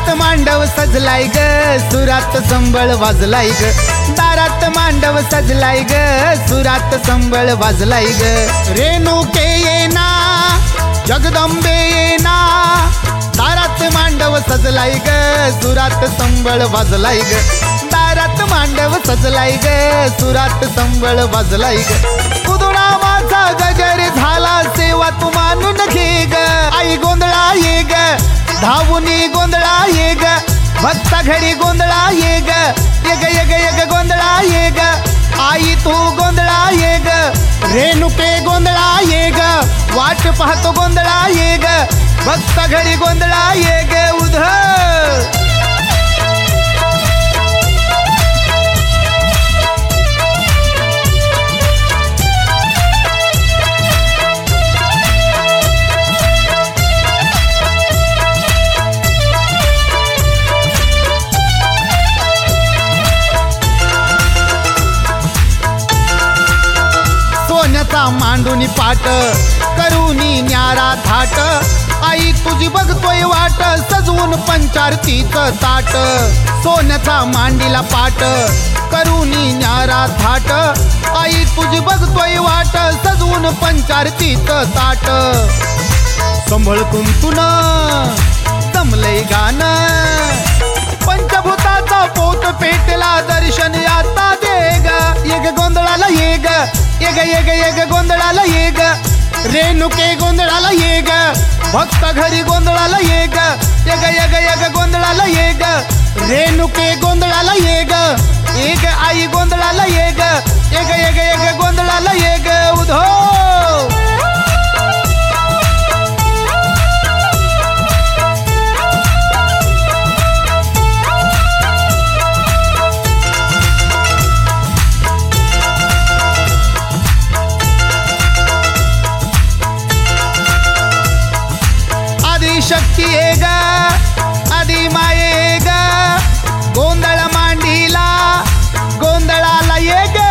मांडव सजलाय ग, सुरात संबळ वाजलाय ग. दारात मांडव सजलाय ग, सुरात संबळ वाजलाय ग. रेणुके येना, जगदंबे येना, दारात मांडव सजलाय ग, सुरात संबळ वाजलाय ग. दारात मांडव सजलाय ग, सुरात संबळ वाजलाय ग. कुदुळा माझा गजर झाला, सेवा तू मानून घे ग. आई गोंधळा ये ग, धावुनी गोंधळा ये ग. भक्ता घरी गोंधळा ये ग, येग येग येग गोंधळा ये ग. आई तू गोंधळा ये ग, रेणुके गोंधळा ये ग. वाट पाहतो गोंधळा ये ग, भक्ता घरी गोंधळा ये ग. उधळ सोन्याचा मांडूनी पाट, करूनी न्यारा थाट. आई तुझी बघतोय वाट, सजवून पंचारतीचं ताट. सोन्याचा मांडीला पाट, करूनी न्यारा थाट. आई तुझी बघतोय वाट, सजवून पंचारतीचं ताट. संभळ कुंतून जमलंय गाणं, पंचभूताचा पोत पेटला, दर्शन आता दे ग. येग गोंधळाला ये ग, येग येग येग गोंधळाला ये ग. रेणुके गोंधळाला ये ग, भक्त घरी गोंधळाला ये ग. येग येग येग गोंधळाला ये ग, रेणुके गोंधळाला ये ग. येग आई गोंधळाला ये ग, येग येग येग गोंधळाला ये ग. उधो शक्ती ये ग, आदि माये ये ग. गोंधळ मांडीला, गोंधळाला ये ग.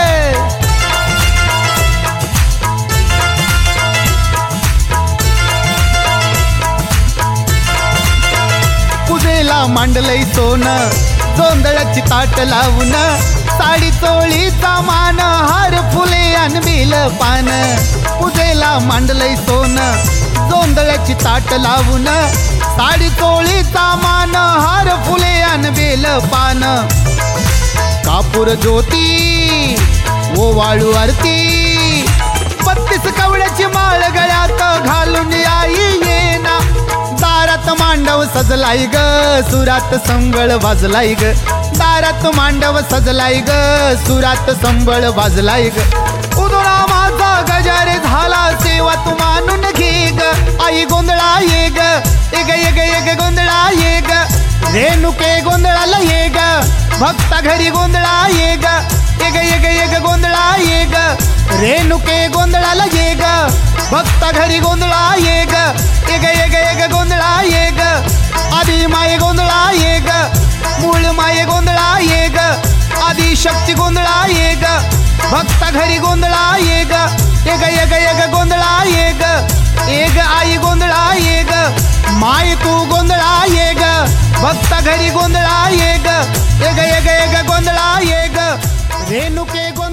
पूजेला मांडलय सोनं, गोंधळाची ताट लावून. साडी चोळीचा मान, हार फुले अनबिल पान. पूजेला मांडलय सोनं, गोंधळाची ताट लावून. साडी चोळीचा मान, हार फुले अनबेल पान. कापूर ज्योती ओवाळू आरती, 32 कवड्याची माळ गळ्यात घालून आई येना. दारात मांडव सजलाय ग, सुरात संबळ वाजलाय ग. दारात मांडव सजलाय ग, सुरात संबळ वाजलाय ग. उदुळा माझा गजर झाला, सेवा तू मानून घे ग. आई गोंधळा ये ग, येग येग येग गोंधळा ये ग. रेणुके गोंधळाला ये ग, भक्ता घरी गोंधळा ये ग. येग येग येग गोंधळा ये ग, रेणुके गोंधळाला ये ग. भक्ता घरी गोंधळा ये ग, येग येग येग गोंधळा ये ग. आदि माये गोंधळा ये ग, मूळ माये गोंधळा ये ग. आदि शक्ती गोंधळा ये ग, भक्ता घरी गोंधळा ये ग. येग येग येग गोंधळा ये ग, येग आई गोंधळा ये ग. माय तू गोंधळा ये ग, भक्ता घरी गोंधळा ये ग. येग येग येग गोंधळा ये ग, रेणुके गोंधळा